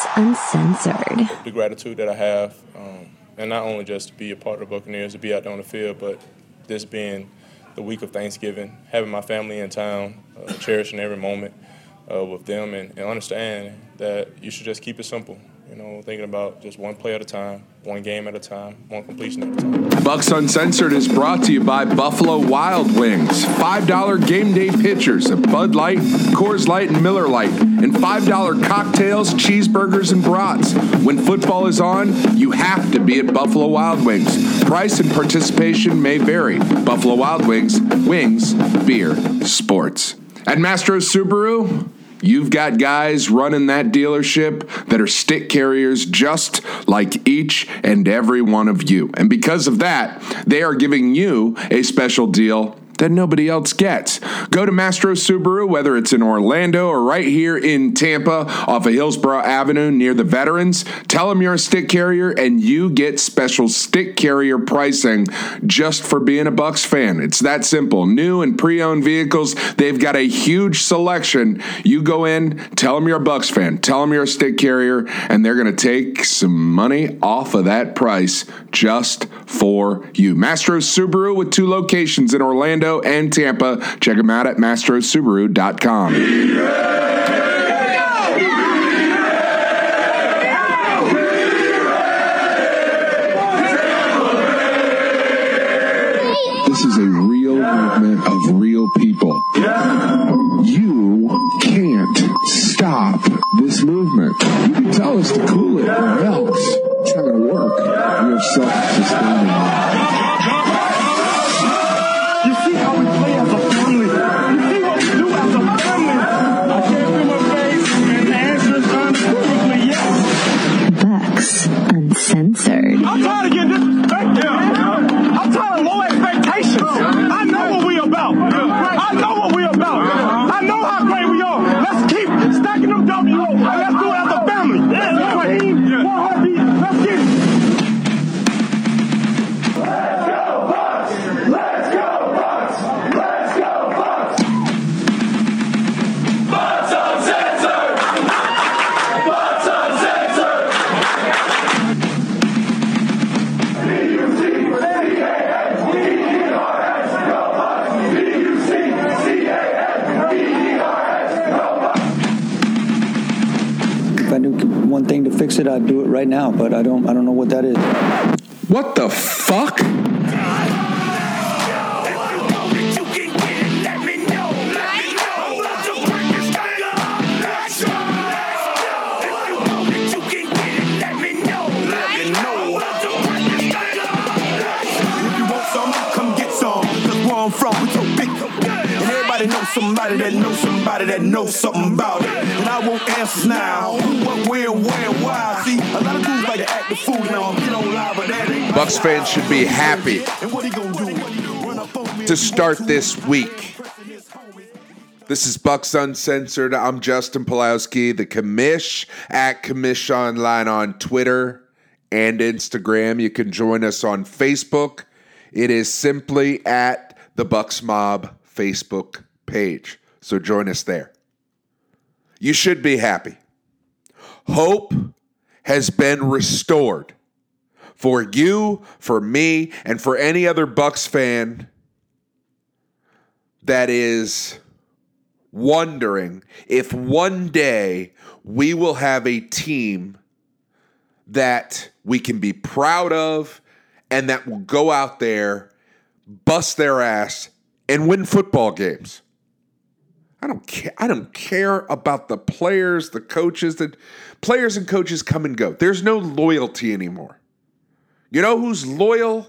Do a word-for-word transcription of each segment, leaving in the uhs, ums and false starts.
Uncensored. The gratitude that I have, um, and not only just to be a part of the Buccaneers, to be out there on the field, but this being the week of Thanksgiving, having my family in town, uh, cherishing every moment uh, with them, and, and understand that you should just keep it simple. You know, thinking about just one play at a time, one game at a time, one completion at a time. Bucks Uncensored is brought to you by Buffalo Wild Wings. five dollar game day pitchers of Bud Light, Coors Light, and Miller Lite. And five dollar cocktails, cheeseburgers, and brats. When football is on, you have to be at Buffalo Wild Wings. Price and participation may vary. Buffalo Wild Wings, wings, beer, sports. At Mastro's Subaru, you've got guys running that dealership that are stick carriers just like each and every one of you. And because of that, they are giving you a special deal that nobody else gets. Go to Mastro Subaru, whether it's in Orlando or right here in Tampa off of Hillsborough Avenue near the Veterans. Tell them you're a stick carrier and you get special stick carrier pricing just for being a Bucks fan. It's that simple. New and pre-owned vehicles, they've got a huge selection. You go in, tell them you're a Bucks fan, tell them you're a stick carrier, and they're going to take some money off of that price just for you. Mastro Subaru with two locations in Orlando and Tampa. Check them out at mastro subaru dot com. This is a real movement of real people. You can't stop this movement. You can tell us to cool it or else it's not going to work. We are self-sustaining. Uncensored. I'm tired of getting disrespected. I'm tired of low expectations. I know what we about. I know what we about. I know how great we are. Let's keep stacking them W's and let's do it as a family. One team, one heartbeat. Let's get it. Let's go Bucks! Let's go Bucks! Let's go Bucks! Bucks Uncensored! Bucks Uncensored! If I knew one thing to fix it, I'd do it right now, but I don't I don't know what that is. What the fuck? Somebody that knows somebody that knows something about it. And I want answers now. Who, what, where, where, why? See, a lot of dudes like to act the fool now. Get on live, but that ain't Bucks fans should be happy and what he gonna do? to start this week. This is Bucks Uncensored. I'm Justin Pulowski, the commish at Commish Online on Twitter and Instagram. You can join us on Facebook. It is simply at the Bucks Mob Facebook page. So join us there. You should be happy. Hope has been restored for you, for me, and for any other Bucks fan that is wondering if one day we will have a team that we can be proud of and that will go out there, bust their ass, and win football games. I don't care. I don't care about the players, the coaches. The players and coaches come and go. There's no loyalty anymore. You know who's loyal?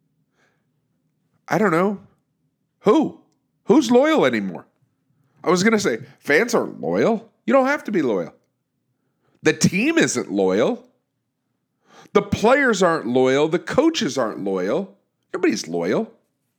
I don't know. Who? Who's loyal anymore? I was going to say, fans are loyal. You don't have to be loyal. The team isn't loyal. The players aren't loyal. The coaches aren't loyal. Nobody's loyal.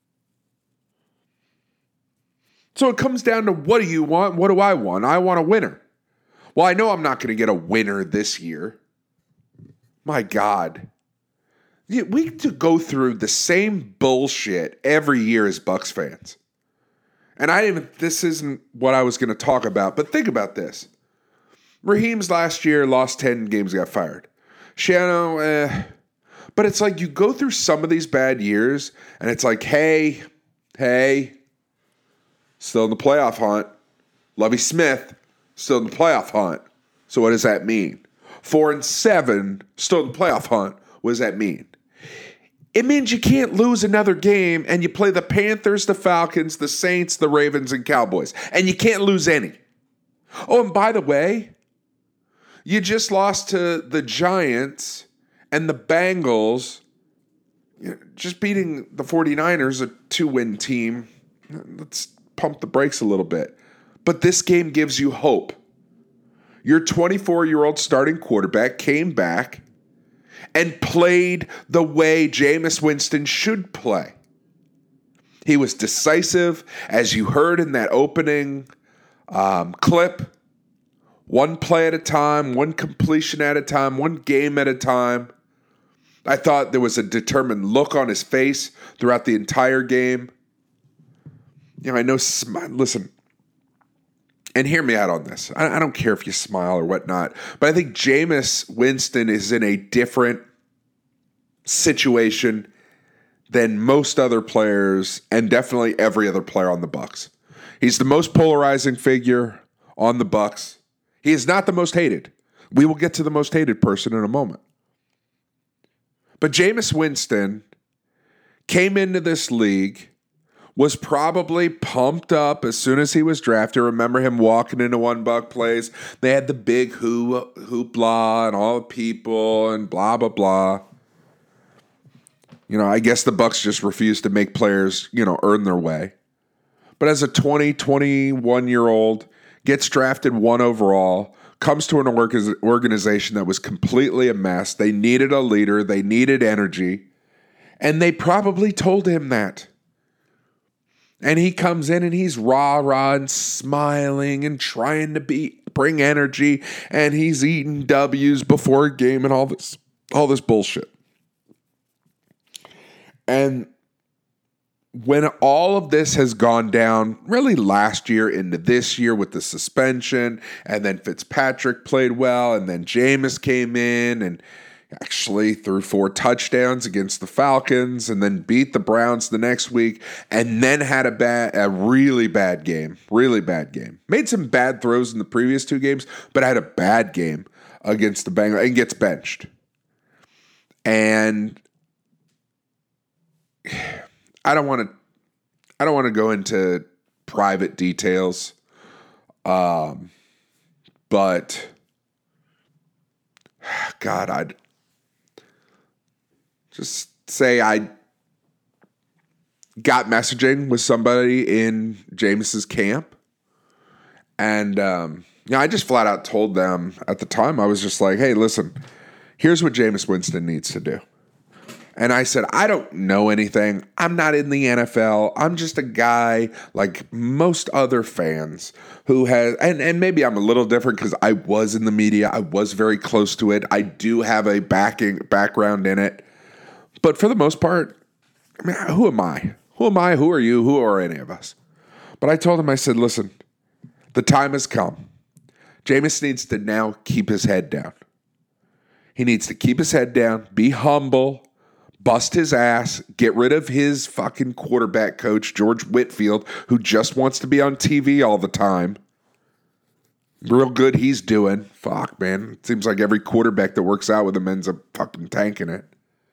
So it comes down to, what do you want? What do I want? I want a winner. Well, I know I'm not going to get a winner this year. My God. We have to go through the same bullshit every year as Bucks fans. And I didn't, this isn't what I was going to talk about, but think about this. Raheem's last year lost ten games, got fired. Shiano, eh. But it's like you go through some of these bad years, and it's like, hey, hey, still in the playoff hunt. Lovie Smith, still in the playoff hunt. So what does that mean? Four and seven, still in the playoff hunt. What does that mean? It means you can't lose another game, and you play the Panthers, the Falcons, the Saints, the Ravens, and Cowboys. And you can't lose any. Oh, and by the way, you just lost to the Giants and the Bengals. You know, just beating the 49ers, a two-win team. Let's pump the brakes a little bit. But this game gives you hope. Your twenty-four-year-old starting quarterback came back and played the way Jameis Winston should play. He was decisive, as you heard in that opening um, clip. One play at a time, one completion at a time, one game at a time. I thought there was a determined look on his face throughout the entire game. You know, I know, listen, and hear me out on this. I, I don't care if you smile or whatnot, but I think Jameis Winston is in a different situation than most other players and definitely every other player on the Bucs. He's the most polarizing figure on the Bucs. He is not the most hated. We will get to the most hated person in a moment. But Jameis Winston came into this league, was probably pumped up as soon as he was drafted. Remember him walking into one buck plays. They had the big hoo, hoopla and all the people and blah, blah, blah. You know, I guess the Bucs just refused to make players, you know, earn their way. But as a twenty, twenty-one-year-old, gets drafted one overall, comes to an organization that was completely a mess. They needed a leader. They needed energy. And they probably told him that. And he comes in and he's rah-rah and smiling and trying to be bring energy. And he's eating W's before a game and all this, all this bullshit. And when all of this has gone down, really last year into this year with the suspension, and then Fitzpatrick played well, and then Jameis came in and actually threw four touchdowns against the Falcons, and then beat the Browns the next week, and then had a bad, a really bad game, really bad game. Made some bad throws in the previous two games, but had a bad game against the Bengals and gets benched. And I don't want to. I don't want to go into private details, um, but God, I'd just say I got messaging with somebody in Jameis's camp, and um, you know, I just flat out told them at the time. I was just like, "Hey, listen, here's what Jameis Winston needs to do." And I said, I don't know anything. I'm not in the N F L. I'm just a guy like most other fans who has, and, and maybe I'm a little different because I was in the media. I was very close to it. I do have a backing background in it. But for the most part, I mean, who am I? Who am I? Who are you? Who are any of us? But I told him, I said, listen, the time has come. Jameis needs to now keep his head down. He needs to keep his head down, be humble, bust his ass, get rid of his fucking quarterback coach, George Whitfield, who just wants to be on T V all the time. Real good he's doing. Fuck, man. It seems like every quarterback that works out with him ends up fucking tanking it.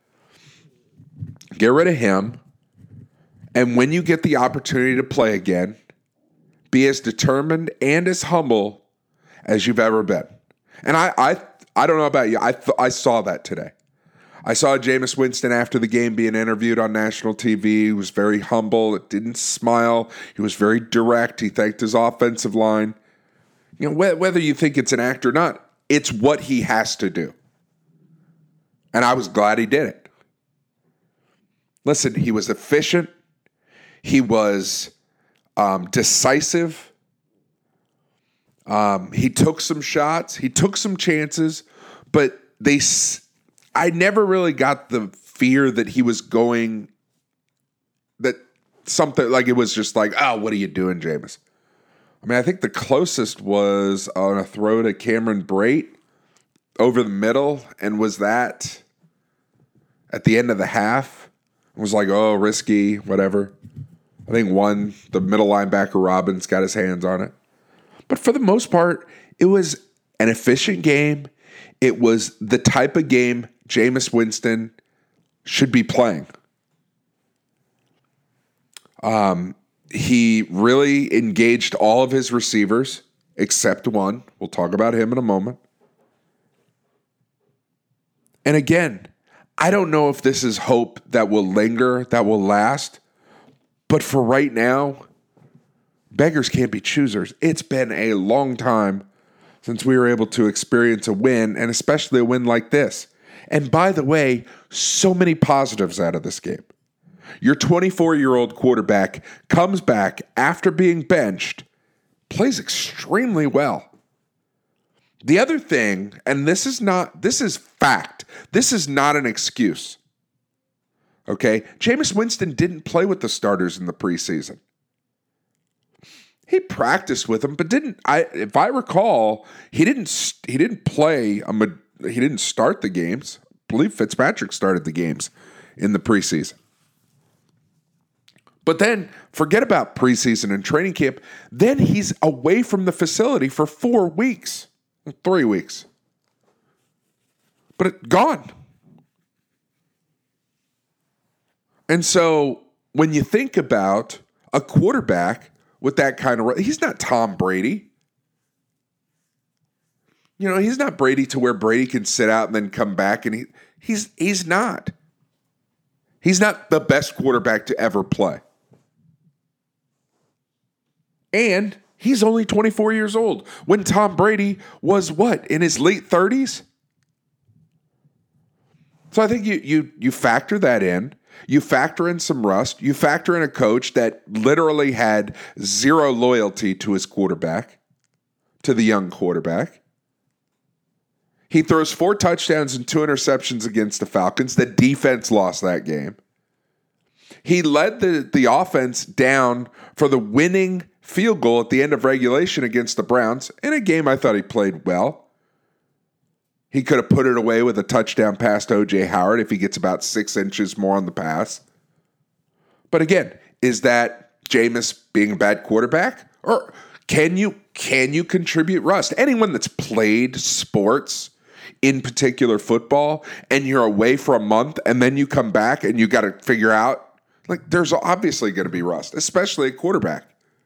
Get rid of him. And when you get the opportunity to play again, be as determined and as humble as you've ever been. And I I, I don't know about you. I th- I saw that today. I saw Jameis Winston after the game being interviewed on national T V. He was very humble. It didn't smile. He was very direct. He thanked his offensive line. You know, wh- whether you think it's an act or not, it's what he has to do. And I was glad he did it. Listen, he was efficient. He was um, decisive. Um, he took some shots. He took some chances, but they. S- I never really got the fear that he was going, that something like it was just like, oh, what are you doing, Jameis? I mean, I think the closest was on a throw to Cameron Brate over the middle, and was that at the end of the half? It was like, oh, risky, whatever. I think one, the middle linebacker Robbins got his hands on it. But for the most part, it was an efficient game. It was the type of game Jameis Winston should be playing. Um, he really engaged all of his receivers except one. We'll talk about him in a moment. And again, I don't know if this is hope that will linger, that will last. But for right now, beggars can't be choosers. It's been a long time since we were able to experience a win, and especially a win like this. And by the way, so many positives out of this game. Your twenty-four-year-old quarterback comes back after being benched, plays extremely well. The other thing, and this is not, this is fact. This is not an excuse. Okay? Jameis Winston didn't play with the starters in the preseason. He practiced with them, but didn't, I if I recall, he didn't he didn't play, a, he didn't start the games. I believe Fitzpatrick started the games in the preseason. But then, forget about preseason and training camp. Then he's away from the facility for four weeks. Three weeks. But it gone. And so, when you think about a quarterback with that kind of, he's not Tom Brady. You know, he's not Brady to where Brady can sit out and then come back, and he he's he's not. He's not the best quarterback to ever play. And he's only twenty-four years old. When Tom Brady was what? In his late thirties? So I think you you you factor that in. You factor in some rust. You factor in a coach that literally had zero loyalty to his quarterback, to the young quarterback. He throws four touchdowns and two interceptions against the Falcons. The defense lost that game. He led the, the offense down for the winning field goal at the end of regulation against the Browns. In a game I thought he played well. He could have put it away with a touchdown pass to O J Howard if he gets about six inches more on the pass. But again, is that Jameis being a bad quarterback? Or can you can you contribute rust? Anyone that's played sports, in particular football, and you're away for a month and then you come back and you got to figure out, like, there's obviously going to be rust, especially a quarterback.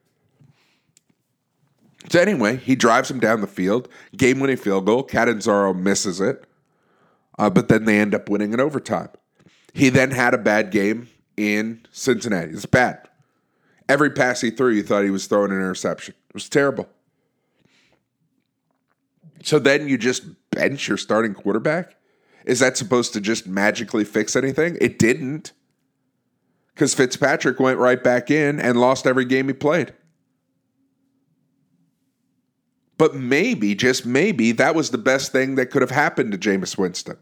So anyway, he drives him down the field, game-winning field goal. Catanzaro misses it, uh, but then they end up winning in overtime. He then had a bad game in Cincinnati. It's bad. Every pass he threw, you thought he was throwing an interception. It was terrible. So then you just bench your starting quarterback? Is that supposed to just magically fix anything? It didn't, because Fitzpatrick went right back in and lost every game he played. But maybe, just maybe, that was the best thing that could have happened to Jameis Winston.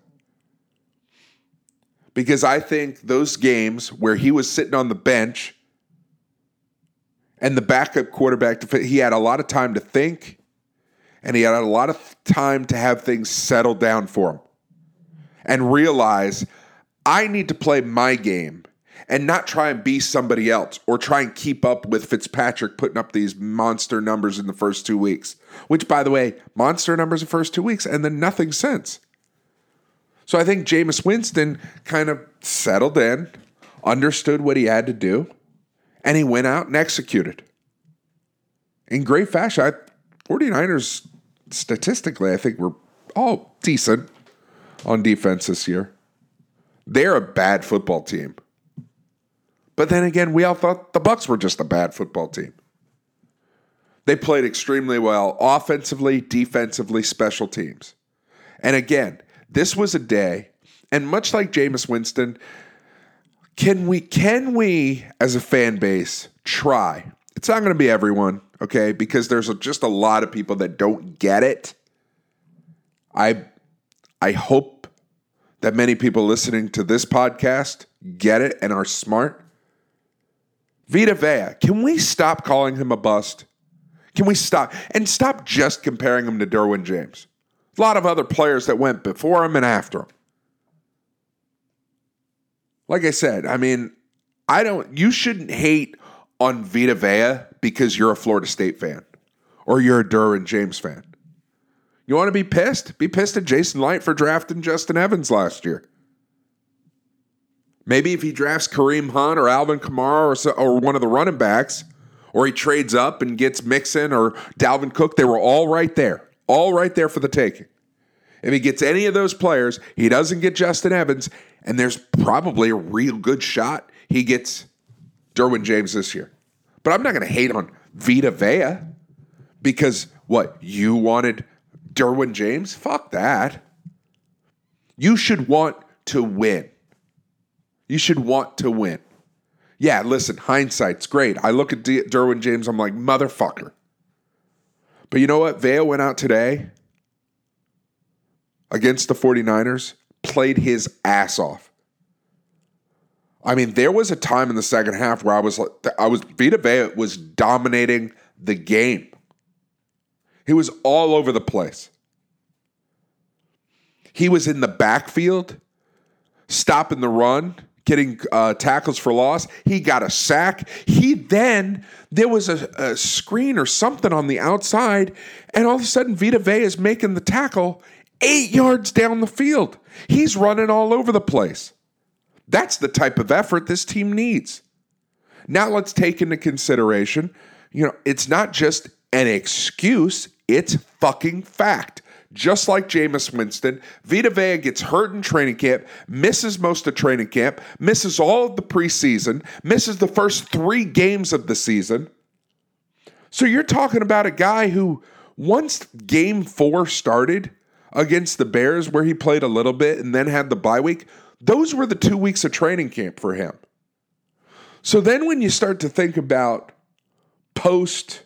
Because I think those games where he was sitting on the bench and the backup quarterback, he had a lot of time to think, and he had a lot of time to have things settle down for him and realize, I need to play my game and not try and be somebody else or try and keep up with Fitzpatrick putting up these monster numbers in the first two weeks. Which, by the way, monster numbers the first two weeks and then nothing since. So I think Jameis Winston kind of settled in, understood what he had to do, and he went out and executed. In great fashion. I, 49ers, statistically, I think were all decent on defense this year. They're a bad football team. But then again, we all thought the Bucs were just a bad football team. They played extremely well offensively, defensively, special teams. And again, this was a day, and much like Jameis Winston, can we, can we as a fan base try? It's not going to be everyone, okay, because there's a, just a lot of people that don't get it. I, I hope that many people listening to this podcast get it and are smart. Vita Vea, can we stop calling him a bust? Can we stop? And stop just comparing him to Derwin James. A lot of other players that went before him and after him. Like I said, I mean, I don't, you shouldn't hate on Vita Vea because you're a Florida State fan or you're a Derwin James fan. You want to be pissed? Be pissed at Jason Light for drafting Justin Evans last year. Maybe if he drafts Kareem Hunt or Alvin Kamara or, so, or one of the running backs, or he trades up and gets Mixon or Dalvin Cook, they were all right there. All right there for the taking. If he gets any of those players, he doesn't get Justin Evans, and there's probably a real good shot he gets Derwin James this year. But I'm not going to hate on Vita Vea because, what, you wanted Derwin James? Fuck that. You should want to win. You should want to win. Yeah, listen, hindsight's great. I look at D- Derwin James, I'm like, motherfucker. But you know what? Vea went out today against the 49ers, played his ass off. I mean, there was a time in the second half where I was like, I was Vita Vea was dominating the game. He was all over the place. He was in the backfield, stopping the run, getting uh, tackles for loss. He got a sack. He then, there was a, a screen or something on the outside, and all of a sudden Vita Vea is making the tackle eight yards down the field. He's running all over the place. That's the type of effort this team needs. Now let's take into consideration, you know, it's not just an excuse, it's fucking fact. Just like Jameis Winston, Vita Vea gets hurt in training camp, misses most of training camp, misses all of the preseason, misses the first three games of the season. So you're talking about a guy who, once game four started against the Bears, where he played a little bit and then had the bye week, those were the two weeks of training camp for him. So then when you start to think about post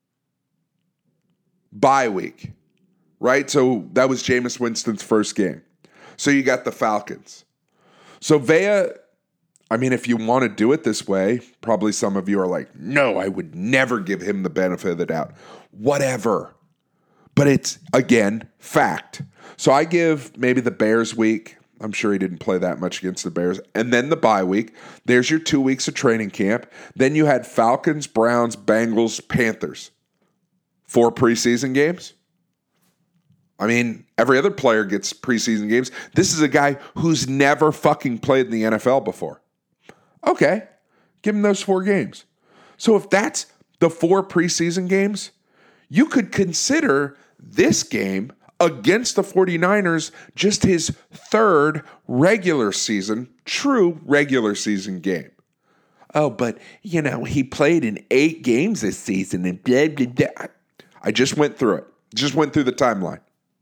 bye week, right? So that was Jameis Winston's first game. So you got the Falcons. So Vea, I mean, if you want to do it this way, probably some of you are like, no, I would never give him the benefit of the doubt. Whatever. But it's, again, fact. So I give maybe the Bears week. I'm sure he didn't play that much against the Bears. And then the bye week. There's your two weeks of training camp. Then you had Falcons, Browns, Bengals, Panthers. Four preseason games. I mean, every other player gets preseason games. This is a guy who's never fucking played in the N F L before. Okay, give him those four games. So if that's the four preseason games, you could consider this game against the 49ers just his third regular season, true regular season game. Oh, but, you know, he played in eight games this season and blah, blah, blah. I just went through it. Just went through the timeline.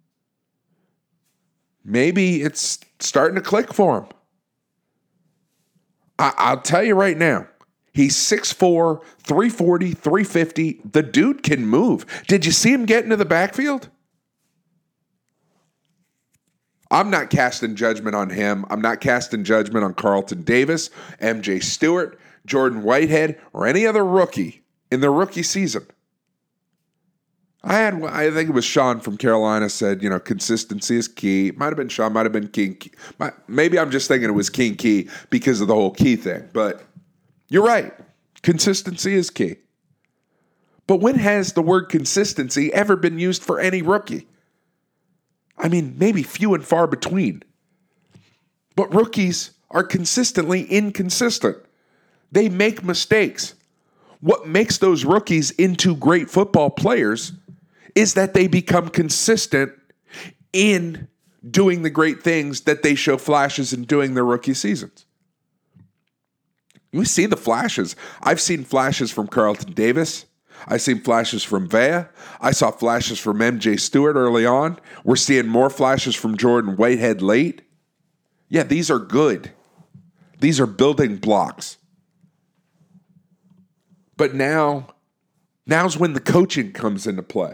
Maybe it's starting to click for him. I, I'll tell you right now, he's six foot four, three forty, three fifty. The dude can move. Did you see him get into the backfield? I'm not casting judgment on him. I'm not casting judgment on Carlton Davis, M J Stewart, Jordan Whitehead, or any other rookie in their rookie season. I had, I think it was Sean from Carolina said, you know, consistency is key. Might have been Sean, might have been King. Key. Maybe I'm just thinking it was King Key because of the whole key thing. But you're right. Consistency is key. But when has the word consistency ever been used for any rookie? I mean, maybe few and far between. But rookies are consistently inconsistent. They make mistakes. What makes those rookies into great football players is that they become consistent in doing the great things that they show flashes in doing their rookie seasons. You see the flashes. I've seen flashes from Carlton Davis. I've seen flashes from Vea. I saw flashes from M J Stewart early on. We're seeing more flashes from Jordan Whitehead late. Yeah, these are good. These are building blocks. But now, now's when the coaching comes into play.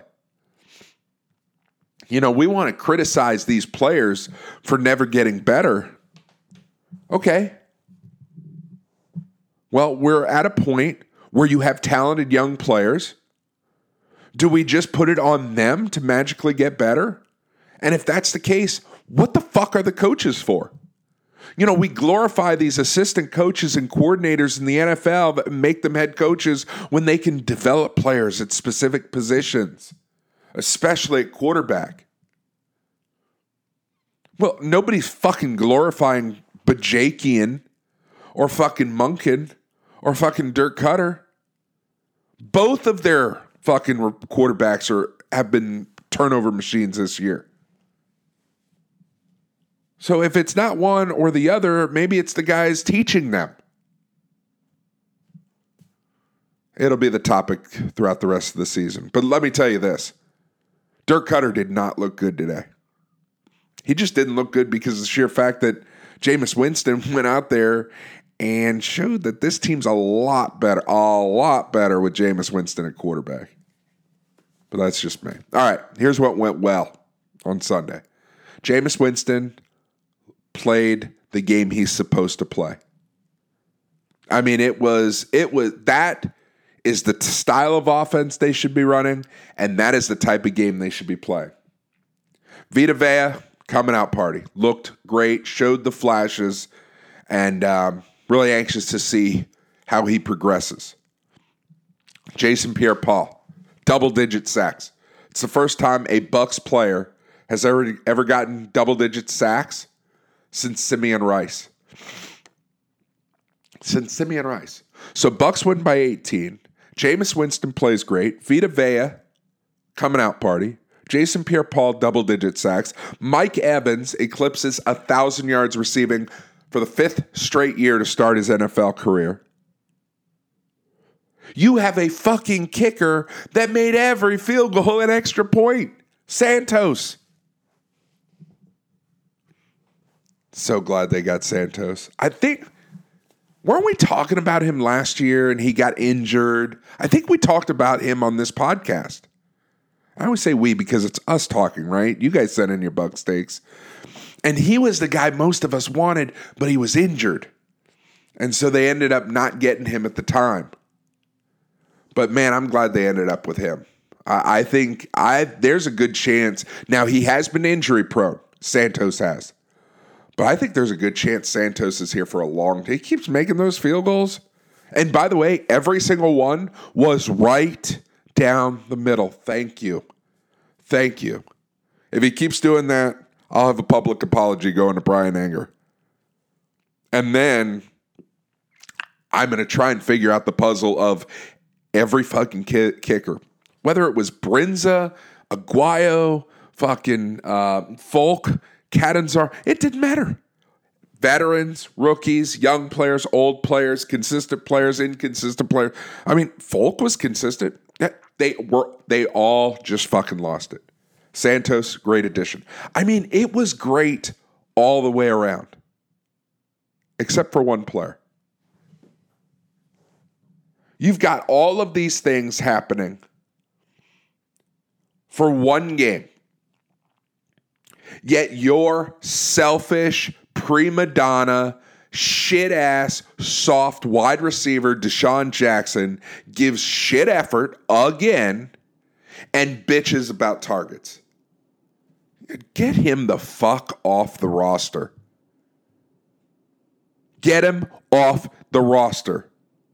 You know, we want to criticize these players for never getting better. Okay. Well, we're at a point where you have talented young players. Do we just put it on them to magically get better? And if that's the case, what the fuck are the coaches for? You know, we glorify these assistant coaches and coordinators in the N F L that make them head coaches when they can develop players at specific positions, especially at quarterback. Well, nobody's fucking glorifying Bajakian or fucking Munkin or fucking Dirk Cutter. Both of their fucking quarterbacks are have been turnover machines this year. So if it's not one or the other, maybe it's the guys teaching them. It'll be the topic throughout the rest of the season. But let me tell you this. Dirk Cutter did not look good today. He just didn't look good because of the sheer fact that Jameis Winston went out there and showed that this team's a lot better, a lot better with Jameis Winston at quarterback. But that's just me. All right, here's what went well on Sunday. Jameis Winston played the game he's supposed to play. I mean, it was, it was, that is the style of offense they should be running, and that is the type of game they should be playing. Vita Vea, coming out party. Looked great, showed the flashes, and um, really anxious to see how he progresses. Jason Pierre-Paul, double-digit sacks. It's the first time a Bucs player has ever, ever gotten double-digit sacks since Simeon Rice. Since Simeon Rice. So Bucs win by eighteen. Jameis Winston plays great. Vita Vea, coming out party. Jason Pierre-Paul, double-digit sacks. Mike Evans eclipses one thousand yards receiving for the fifth straight year to start his N F L career. You have a fucking kicker that made every field goal an extra point. Santos. So glad they got Santos. I think, weren't we talking about him last year and he got injured? I think we talked about him on this podcast. I always say we because it's us talking, right? You guys sent in your Bucs takes. And he was the guy most of us wanted, but he was injured. And so they ended up not getting him at the time. But man, I'm glad they ended up with him. I, I think I there's a good chance. Now, he has been injury prone. Santos has. But I think there's a good chance Santos is here for a long time. He keeps making those field goals. And by the way, every single one was right down the middle. Thank you. Thank you. If he keeps doing that, I'll have a public apology going to Brian Anger. And then I'm going to try and figure out the puzzle of every fucking ki- kicker. Whether it was Brinza, Aguayo, fucking uh, Folk, Catanzar, it didn't matter. Veterans, rookies, young players, old players, consistent players, inconsistent players. I mean, Folk was consistent. They were they all just fucking lost it. Santos, great addition. I mean, it was great all the way around. Except for one player. You've got all of these things happening for one game. Yet your selfish, prima donna, shit-ass, soft wide receiver Deshaun Jackson gives shit effort again and bitches about targets. Get him the fuck off the roster. Get him off the roster.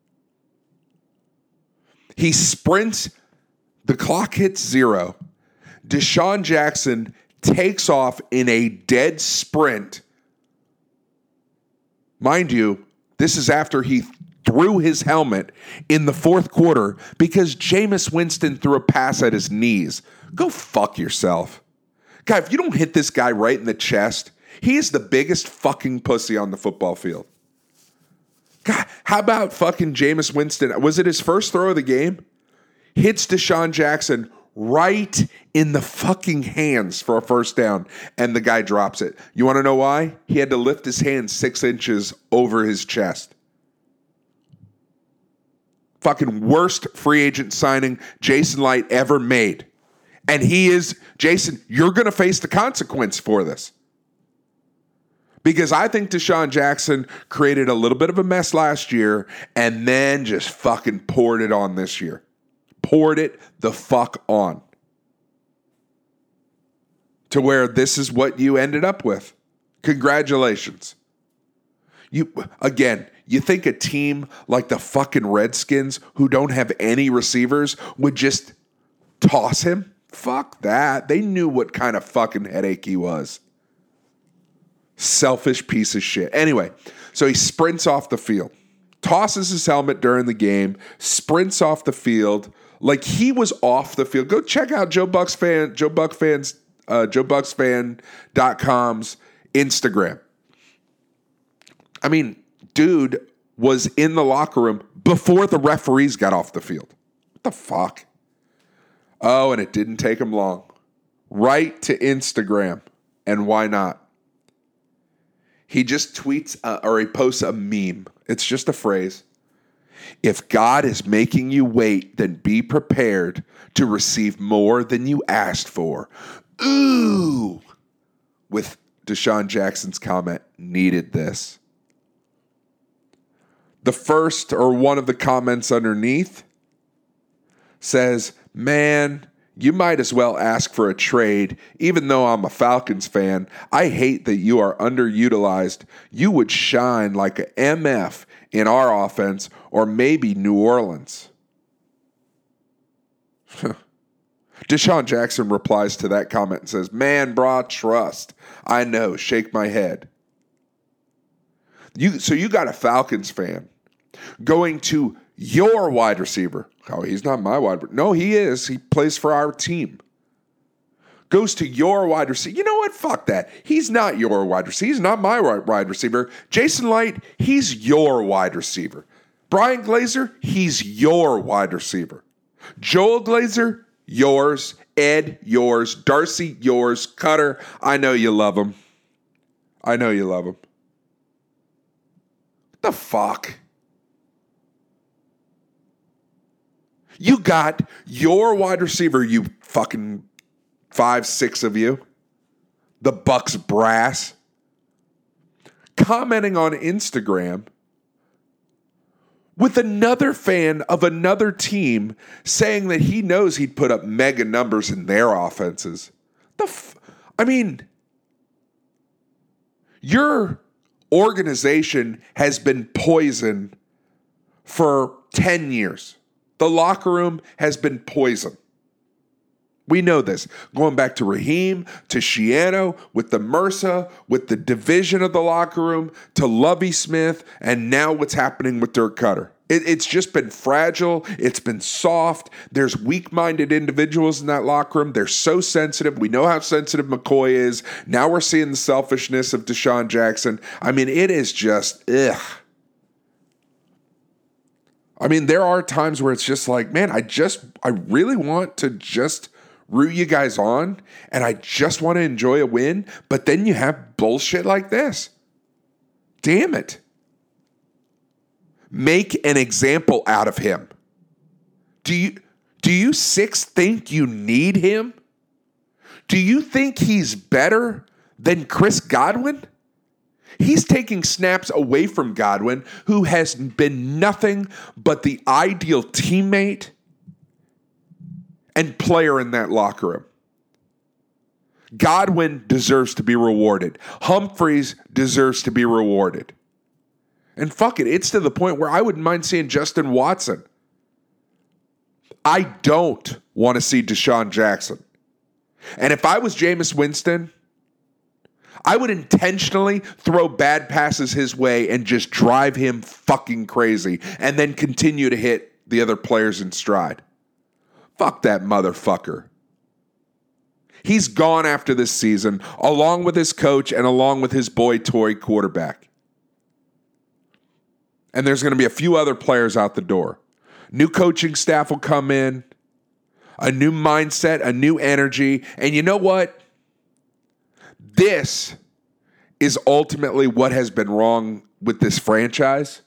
He sprints. The clock hits zero. Deshaun Jackson takes off in a dead sprint. Mind you, this is after he threw his helmet in the fourth quarter because Jameis Winston threw a pass at his knees. Go fuck yourself. Guy, if you don't hit this guy right in the chest, he is the biggest fucking pussy on the football field. God, how about fucking Jameis Winston? Was it his first throw of the game? Hits Deshaun Jackson right in the fucking hands for a first down, and the guy drops it. You want to know why? He had to lift his hand six inches over his chest. Fucking worst free agent signing Jason Light ever made. And he is, Jason, you're going to face the consequence for this. Because I think Deshaun Jackson created a little bit of a mess last year and then just fucking poured it on this year. poured it the fuck on. To where this is what you ended up with. Congratulations. You again, you think a team like the fucking Redskins, who don't have any receivers, would just toss him? Fuck that. They knew what kind of fucking headache he was. Selfish piece of shit. Anyway, so he sprints off the field, tosses his helmet during the game, sprints off the field like he was off the field. Go check out Joe Bucks fan, Joe Buck fans, uh, Joe Bucks fan dot com's Instagram. I mean, dude was in the locker room before the referees got off the field. What the fuck? Oh, and it didn't take him long. Right to Instagram. And why not? He just tweets uh, or he posts a meme. It's just a phrase. If God is making you wait, then be prepared to receive more than you asked for. Ooh. With Deshaun Jackson's comment, needed this. The first or one of the comments underneath says, man, you might as well ask for a trade. Even though I'm a Falcons fan, I hate that you are underutilized. You would shine like a M F in our offense or maybe New Orleans. Deshaun Jackson replies to that comment and says, man, brah, trust. I know, shake my head. You, so you got a Falcons fan going to your wide receiver. Oh, he's not my wide receiver. No, he is. He plays for our team. Goes to your wide receiver. You know what? Fuck that. He's not your wide receiver. He's not my wide receiver. Jason Light, he's your wide receiver. Brian Glazer, he's your wide receiver. Joel Glazer, yours. Ed, yours. Darcy, yours. Cutter, I know you love him. I know you love him. What the fuck? You got your wide receiver, you fucking five, six of you, the Bucks brass, commenting on Instagram with another fan of another team saying that he knows he'd put up mega numbers in their offenses. The f- I mean, your organization has been poisoned for ten years. The locker room has been poisoned. We know this. Going back to Raheem, to Shiano, with the MRSA, with the division of the locker room, to Lovie Smith, and now what's happening with Dirk Cutter. It, it's just been fragile. It's been soft. There's weak-minded individuals in that locker room. They're so sensitive. We know how sensitive McCoy is. Now we're seeing the selfishness of Deshaun Jackson. I mean, it is just, ugh. I mean, there are times where it's just like, man, I just, I really want to just root you guys on, and I just want to enjoy a win, but then you have bullshit like this. Damn it. Make an example out of him. Do you, do you six think you need him? Do you think he's better than Chris Godwin? He's taking snaps away from Godwin, who has been nothing but the ideal teammate and player in that locker room. Godwin deserves to be rewarded. Humphreys deserves to be rewarded. And fuck it, it's to the point where I wouldn't mind seeing Justin Watson. I don't want to see Deshaun Jackson. And if I was Jameis Winston, I would intentionally throw bad passes his way and just drive him fucking crazy and then continue to hit the other players in stride. Fuck that motherfucker. He's gone after this season, along with his coach and along with his boy toy quarterback. And there's going to be a few other players out the door. New coaching staff will come in, a new mindset, a new energy. And you know what? This is ultimately what has been wrong with this franchise.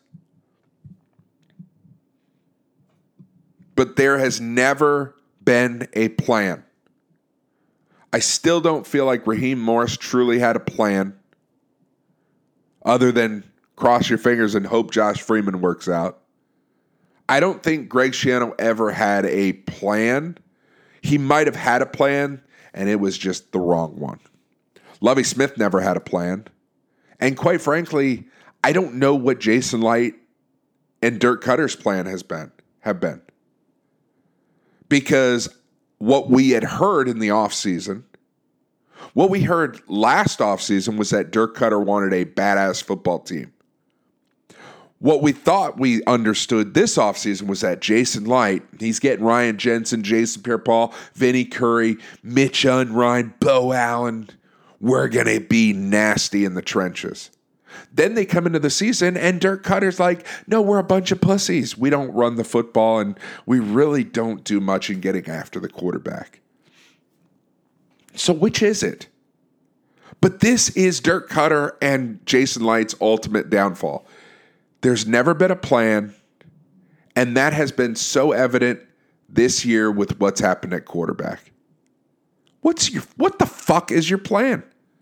But there has never been a plan. I still don't feel like Raheem Morris truly had a plan other than cross your fingers and hope Josh Freeman works out. I don't think Greg Schiano ever had a plan. He might have had a plan, and it was just the wrong one. Lovie Smith never had a plan. And quite frankly, I don't know what Jason Licht and Dirk Cutter's plan has been, have been. Because what we had heard in the offseason, what we heard last offseason was that Dirk Cutter wanted a badass football team. What we thought we understood this offseason was that Jason Licht, he's getting Ryan Jensen, Jason Pierre-Paul, Vinny Curry, Mitch Unrein, Bo Allen. We're going to be nasty in the trenches. Then they come into the season and Dirk Cutter's like, no, we're a bunch of pussies. We don't run the football and we really don't do much in getting after the quarterback. So which is it? But this is Dirk Cutter and Jason Licht's ultimate downfall. There's never been a plan, and that has been so evident this year with what's happened at quarterback. What's your what the fuck is your plan?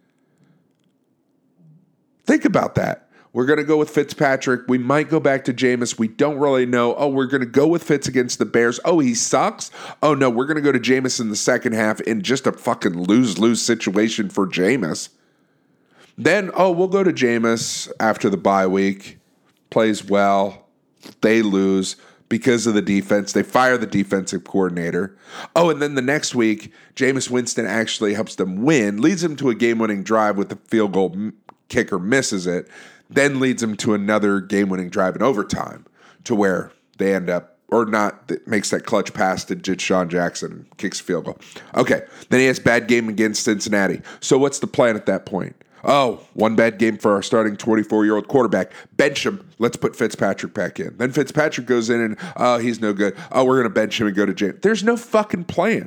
Think about that. We're going to go with Fitzpatrick. We might go back to Jameis. We don't really know. Oh, we're going to go with Fitz against the Bears. Oh, he sucks? Oh, no, we're going to go to Jameis in the second half in just a fucking lose-lose situation for Jameis. Then, oh, we'll go to Jameis after the bye week. Plays well. They lose because of the defense. They fire the defensive coordinator. Oh, and then the next week, Jameis Winston actually helps them win, leads them to a game-winning drive with the field goal kicker misses it, then leads them to another game-winning drive in overtime to where they end up, or not, that makes that clutch pass to Deshaun Jackson and kicks a field goal. Okay, then he has a bad game against Cincinnati. So what's the plan at that point? Oh, one bad game for our starting twenty-four-year-old quarterback. Bench him. Let's put Fitzpatrick back in. Then Fitzpatrick goes in and, oh, he's no good. Oh, we're going to bench him and go to jail. There's no fucking plan.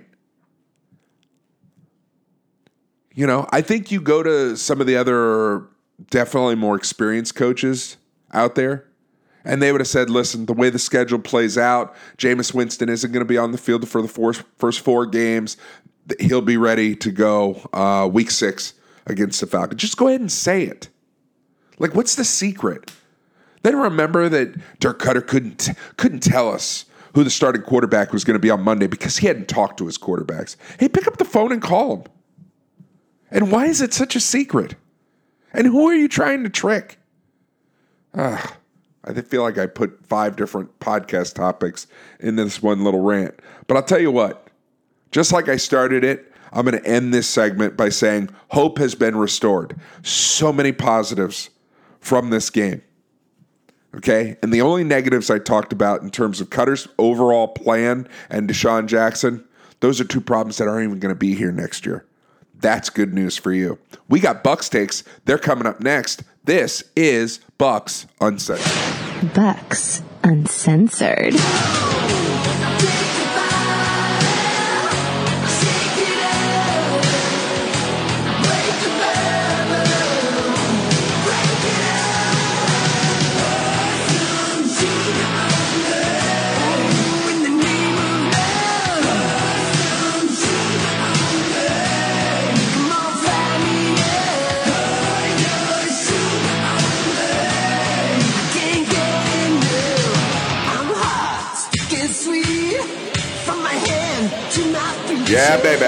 You know, I think you go to some of the other definitely more experienced coaches out there, and they would have said, listen, the way the schedule plays out, Jameis Winston isn't going to be on the field for the four, first four games. He'll be ready to go uh, week six against the Falcons. Just go ahead and say it. Like, what's the secret? Then remember that Dirk Cutter couldn't couldn't tell us who the starting quarterback was going to be on Monday because he hadn't talked to his quarterbacks. Hey, pick up the phone and call him. And why is it such a secret? And who are you trying to trick? Uh, I feel like I put five different podcast topics in this one little rant. But I'll tell you what, just like I started it, I'm going to end this segment by saying hope has been restored. So many positives from this game. Okay? And the only negatives I talked about in terms of Cutter's overall plan and Deshaun Jackson, those are two problems that aren't even going to be here next year. That's good news for you. We got Bucks takes. They're coming up next. This is Bucks Uncensored. Bucks Uncensored. Yeah, baby.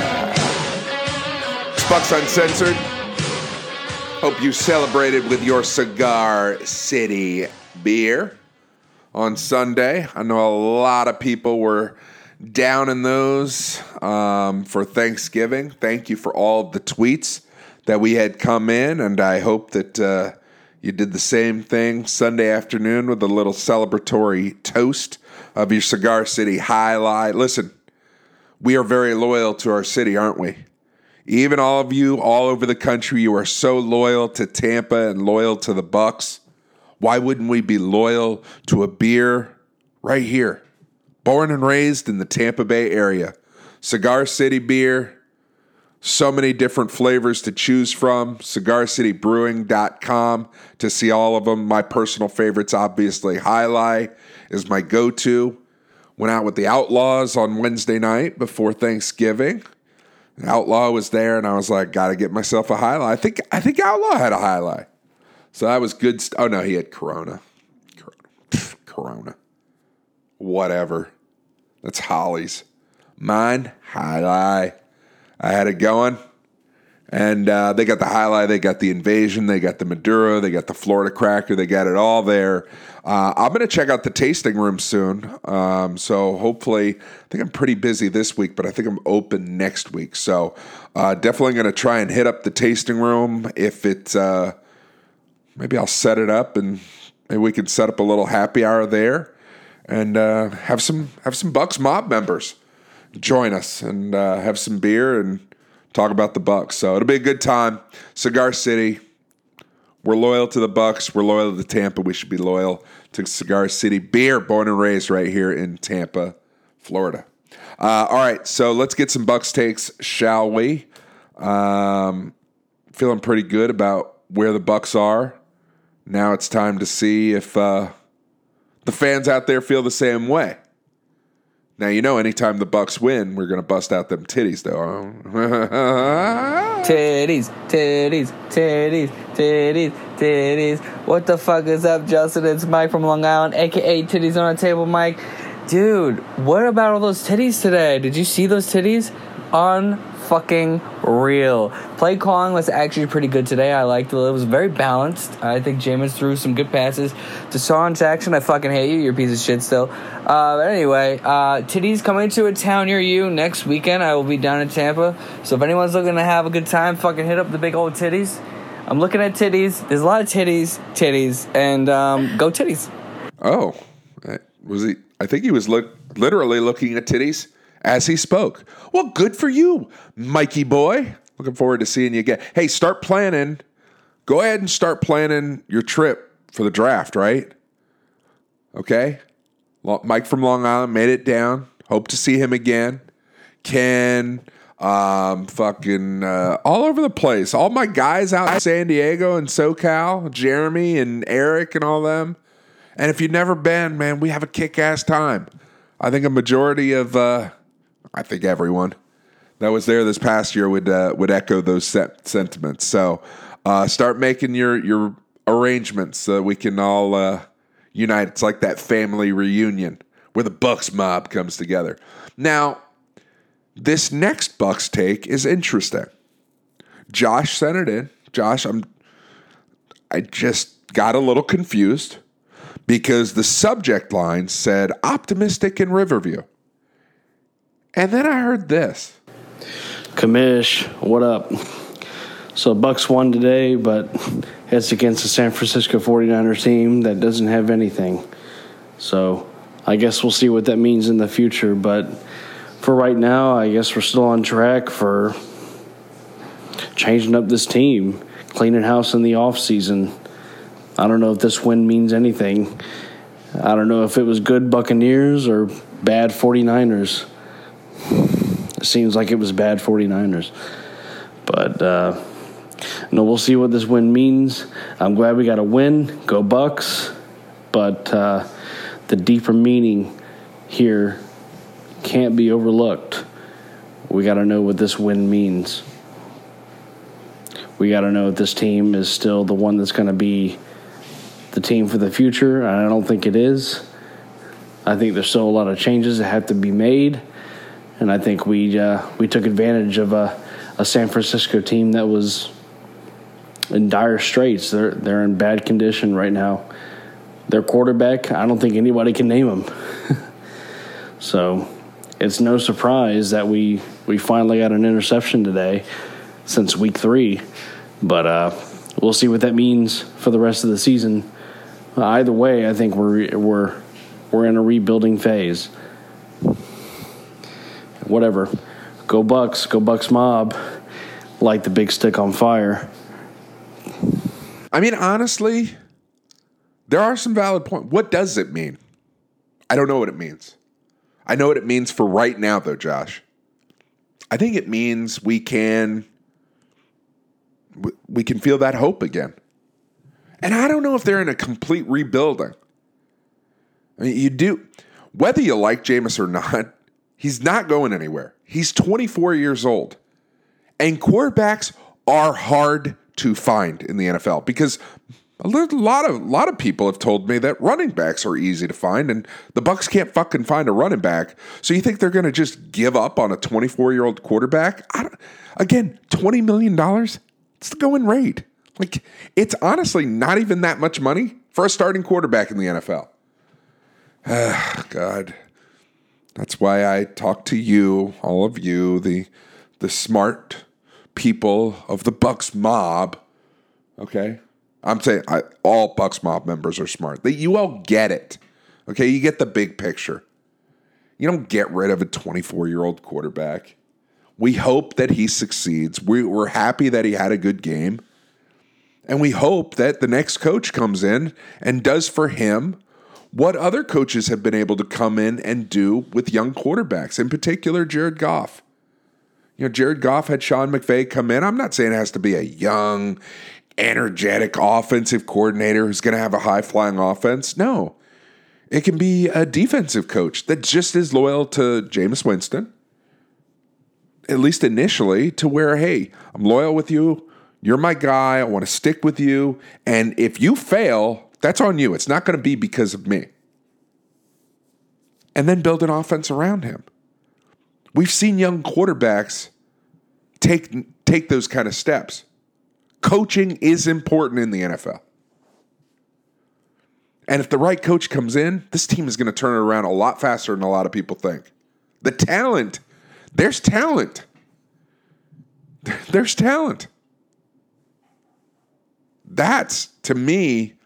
It's Bucks Uncensored. Hope you celebrated with your Cigar City beer on Sunday. I know a lot of people were down in those um, for Thanksgiving. Thank you for all the tweets that we had come in, and I hope that uh, you did the same thing Sunday afternoon with a little celebratory toast of your Cigar City High Life. Listen, we are very loyal to our city, aren't we? Even all of you all over the country, you are so loyal to Tampa and loyal to the Bucks. Why wouldn't we be loyal to a beer right here? Born and raised in the Tampa Bay area. Cigar City beer. So many different flavors to choose from. cigar city brewing dot com to see all of them. My personal favorites, obviously, High Life is my go-to. Went out with the Outlaws on Wednesday night before Thanksgiving. The Outlaw was there, and I was like, got to get myself a High Life. I think I think Outlaw had a High Life. So that was good. St- oh, no, he had Corona. Corona. Corona. whatever. That's Holly's. Mine, Highlight. I had it going. And uh, they got the Highlight, they got the Invasion, they got the Maduro, they got the Florida Cracker, they got it all there. Uh, I'm going to check out the tasting room soon. Um, so hopefully, I think I'm pretty busy this week, but I think I'm open next week. So uh, definitely going to try and hit up the tasting room. If it's, uh, maybe I'll set it up and maybe we can set up a little happy hour there and uh, have some have some Bucks Mob members join us and uh, have some beer and talk about the Bucks. So it'll be a good time. Cigar City. We're loyal to the Bucks. We're loyal to Tampa. We should be loyal to Cigar City. Beer, born and raised right here in Tampa, Florida. Uh, all right, so let's get some Bucks takes, shall we? Um, feeling pretty good about where the Bucks are. Now it's time to see if uh, the fans out there feel the same way. Now, you know, anytime the Bucks win, we're going to bust out them titties, though. Titties, titties, titties, titties, titties. What the fuck is up, Justin? It's Mike from Long Island, a k a. Titties on a Table Mike. Dude, what about all those titties today? Did you see those titties? Unfucking real. Play calling was actually pretty good today. I liked it. It was very balanced. I think Jameis threw some good passes. Deshaun Jackson, I fucking hate you. You're a piece of shit still. Uh, but anyway, uh, titties coming to a town near you next weekend. I will be down in Tampa. So if anyone's looking to have a good time, fucking hit up the big old titties. I'm looking at titties. There's a lot of titties, titties, and um, go titties. Oh, was he? I think he was look, literally looking at titties as he spoke. Well, good for you, Mikey boy. Looking forward to seeing you again. Hey, start planning. Go ahead and start planning your trip for the draft, right? Okay? Mike from Long Island made it down. Hope to see him again. Ken, um, fucking uh, all over the place. All my guys out in San Diego and SoCal, Jeremy and Eric and all them. And if you've never been, man, we have a kick-ass time. I think a majority of, uh, I think everyone that was there this past year would uh, would echo those set sentiments. So uh, start making your your arrangements so we can all uh, unite. It's like that family reunion where the Bucks mob comes together. Now, this next Bucks take is interesting. Josh sent it in. Josh, I'm I just got a little confused because the subject line said optimistic in Riverview. And then I heard this. Kamish, what up? So Bucks won today, but it's against the San Francisco forty-niners team that doesn't have anything. So I guess we'll see what that means in the future. But for right now, I guess we're still on track for changing up this team, cleaning house in the offseason. I don't know if this win means anything. I don't know if it was good Buccaneers or bad forty-niners. It seems like it was bad forty-niners. But, uh, no, we'll see what this win means. I'm glad we got a win. Go Bucks. But uh, the deeper meaning here can't be overlooked. We got to know what this win means. We got to know if this team is still the one that's going to be the team for the future. And I don't think it is. I think there's still a lot of changes that have to be made. And I think we uh, we took advantage of a, a San Francisco team that was in dire straits. They're they're in bad condition right now. Their quarterback, I don't think anybody can name him. So it's no surprise that we, we finally got an interception today since week three. But uh, we'll see what that means for the rest of the season. Either way, I think we're we're we're in a rebuilding phase. Whatever. Go Bucks. Go Bucks mob. Light the big stick on fire. I mean, honestly, there are some valid points. What does it mean? I don't know what it means. I know what it means for right now, though, Josh. I think it means we can we can feel that hope again. And I don't know if they're in a complete rebuilding. I mean, you do. Whether you like Jameis or not, he's not going anywhere. He's twenty-four years old. And quarterbacks are hard to find in the N F L because A lot of a lot of people have told me that running backs are easy to find, and the Bucs can't fucking find a running back. So you think they're going to just give up on a twenty-four-year-old quarterback? I don't, again, twenty million dollars? It's the going rate. Like, it's honestly not even that much money for a starting quarterback in the N F L. Ah, God. That's why I talk to you, all of you, the the smart people of the Bucs mob, okay? I'm saying I, all Bucs mob members are smart. They, you all get it. Okay, you get the big picture. You don't get rid of a twenty-four-year-old quarterback. We hope that he succeeds. We, we're happy that he had a good game. And we hope that the next coach comes in and does for him what other coaches have been able to come in and do with young quarterbacks, in particular Jared Goff. You know, Jared Goff had Sean McVay come in. I'm not saying it has to be a young, energetic offensive coordinator who's going to have a high-flying offense. No. It can be a defensive coach that's just as loyal to Jameis Winston, at least initially, to where, hey, I'm loyal with you. You're my guy. I want to stick with you. And if you fail, that's on you. It's not going to be because of me. And then build an offense around him. We've seen young quarterbacks take, take those kind of steps. Coaching is important in the N F L. And if the right coach comes in, this team is going to turn it around a lot faster than a lot of people think. The talent, there's talent. There's talent. That's, to me,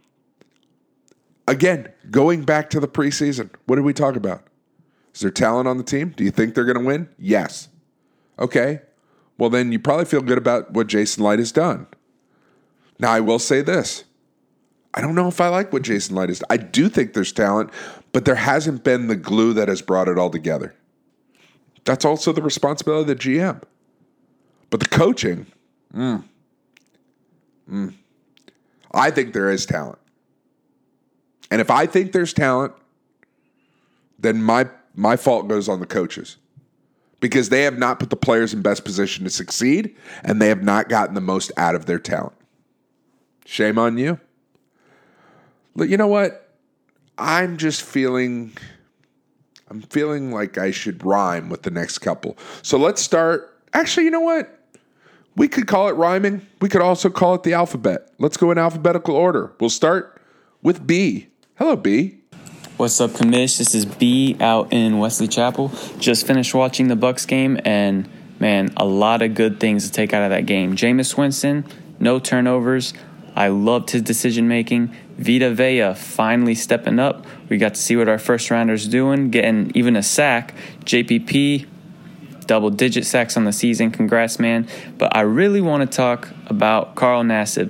again, going back to the preseason, what did we talk about? Is there talent on the team? Do you think they're going to win? Yes. Okay. Well, then you probably feel good about what Jason Light has done. Now, I will say this. I don't know if I like what Jason Light has done. I do think there's talent, but there hasn't been the glue that has brought it all together. That's also the responsibility of the G M. But the coaching, mm, mm, I think there is talent. And if I think there's talent, then my my fault goes on the coaches. Because they have not put the players in best position to succeed, and they have not gotten the most out of their talent. Shame on you. But you know what? I'm just feeling, I'm feeling like I should rhyme with the next couple. So let's start. Actually, you know what? We could call it rhyming. We could also call it the alphabet. Let's go in alphabetical order. We'll start with B. Hello, B. What's up, Commish? This is B out in Wesley Chapel. Just finished watching the Bucs game, and, man, a lot of good things to take out of that game. Jameis Winston, no turnovers. I loved his decision-making. Vita Vea finally stepping up. We got to see what our first-rounders doing, getting even a sack. J P P, double-digit sacks on the season. Congrats, man. But I really want to talk about Carl Nassib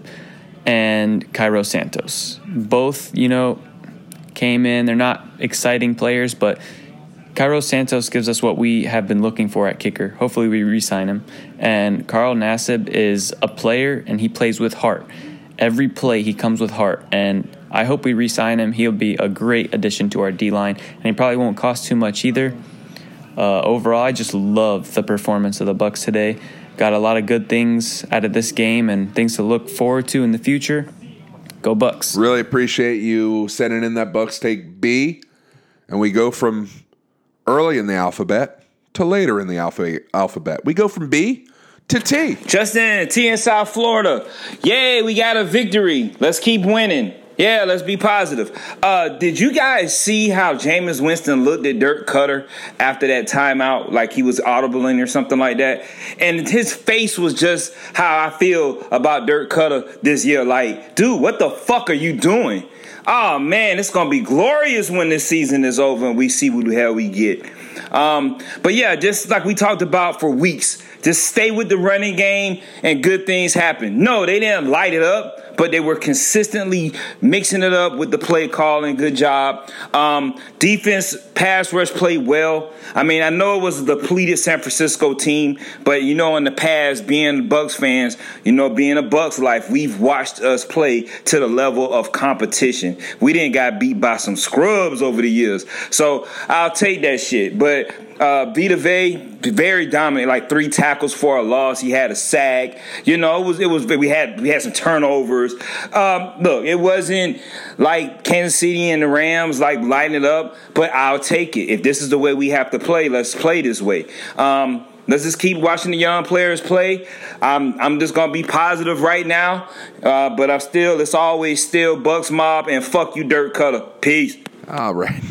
and Cairo Santos. Both, you know, came in. They're not exciting players, but Cairo Santos gives us what we have been looking for at kicker. Hopefully we re-sign him. And Carl Nassib is a player, and he plays with heart. Every play, he comes with heart. And I hope we re-sign him. He'll be a great addition to our D-line, and he probably won't cost too much either. Uh, overall, I just love the performance of the Bucs today. Got a lot of good things out of this game and things to look forward to in the future. Go Bucs. Really appreciate you sending in that Bucs take B. And we go from early in the alphabet to later in the alpha- alphabet. We go from B to T. Justin, T in South Florida. Yay, we got a victory. Let's keep winning. Yeah, let's be positive. Uh, did you guys see how Jameis Winston looked at Dirk Cutter after that timeout, like he was audibling or something like that? And his face was just how I feel about Dirk Cutter this year. Like, dude, what the fuck are you doing? Oh, man, it's going to be glorious when this season is over and we see what the hell we get. Um, but, yeah, just like we talked about for weeks, just stay with the running game and good things happen. No, they didn't light it up, but they were consistently mixing it up with the play calling. Good job. Um, defense, pass rush played well. I mean, I know it was a depleted San Francisco team, but, you know, in the past, being Bucs fans, you know, being a Bucs life, we've watched us play to the level of competition. We didn't got beat by some scrubs over the years. So I'll take that shit. But Uh, Vita Vea, very dominant, like three tackles for a loss. He had a sack. You know, it was it was we had we had some turnovers. Um, look, it wasn't like Kansas City and the Rams like lighting it up, but I'll take it. If this is the way we have to play, let's play this way. Um, let's just keep watching the young players play. I'm I'm just gonna be positive right now, uh, but I'm still it's always still Bucks Mob and fuck you, Dirk Cutter. Peace. All right.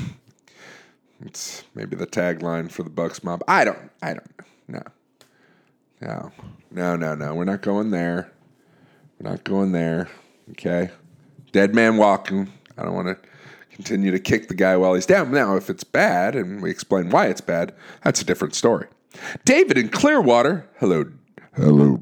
It's maybe the tagline for the Bucks Mob. I don't. I don't. No. No. No. No. No. We're not going there. We're not going there. Okay. Dead man walking. I don't want to continue to kick the guy while he's down. Now, if it's bad and we explain why it's bad, that's a different story. David in Clearwater. Hello. Hello,